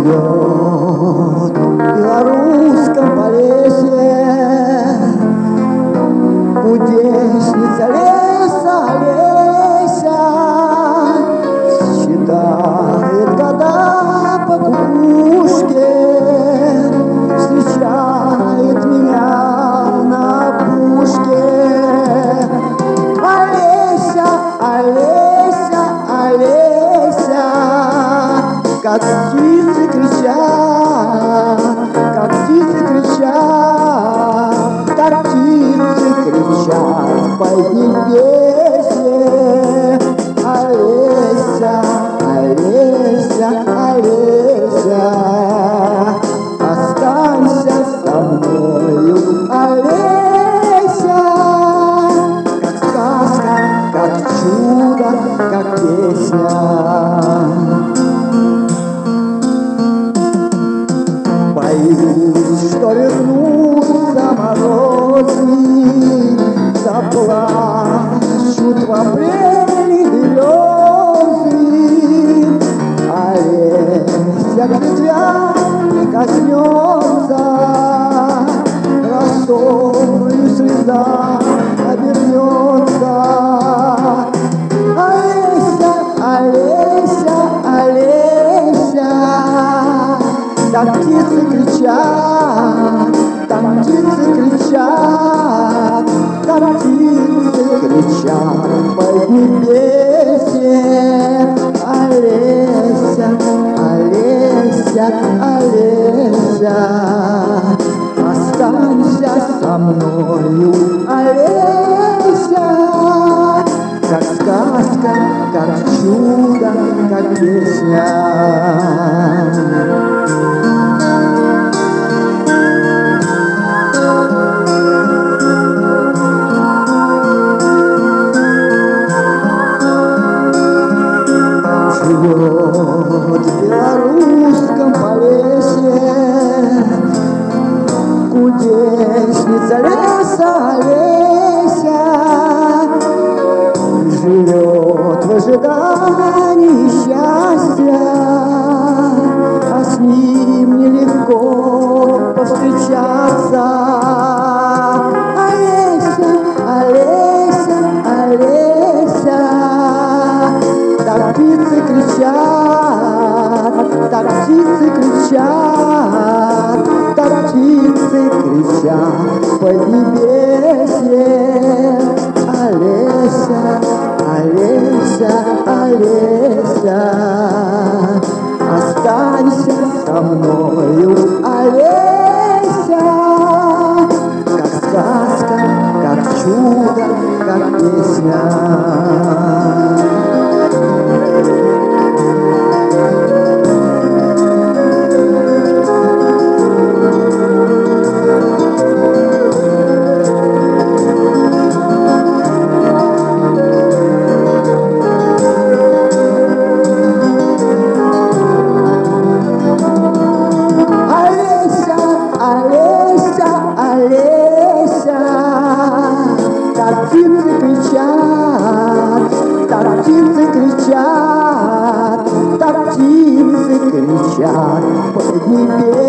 живет в белорусском Полесье кудесница леса Олеся, считает года по кукушке, встречает меня на опушке. Олеся, Олеся, Олеся, как птицы кричат, как птицы кричат, как птицы кричат в Поднебесье. Олеся, Олеся, Олеся, останься со мною, Олеся, как сказка, как чудо, как песня. Боюсь, что вернутся морозы, заплачут в апреле березы. Олеся к ветвям прикоснется, росою слеза обернется. Олеся, Олеся, Олеся, так птицы кричат, так птицы кричат, так птицы кричат в Поднебесье. Олеся, Олеся, Олеся, останься со мною, Олеся, как сказка, как чудо, как песня. Живет в белорусском Полесье кудесница леса Олеся, живет в ожидании счастья, а с ним нелегко повстречаться. Олеся, Олеся, Олеся, так птицы кричат, так птицы кричат, так птицы кричат в Поднебесье. Олеся, Олеся, Олеся, останься со мною, Олеся, как сказка, как чудо, как песня. Так птицы кричат, так птицы кричат, так птицы кричат в Поднебесье.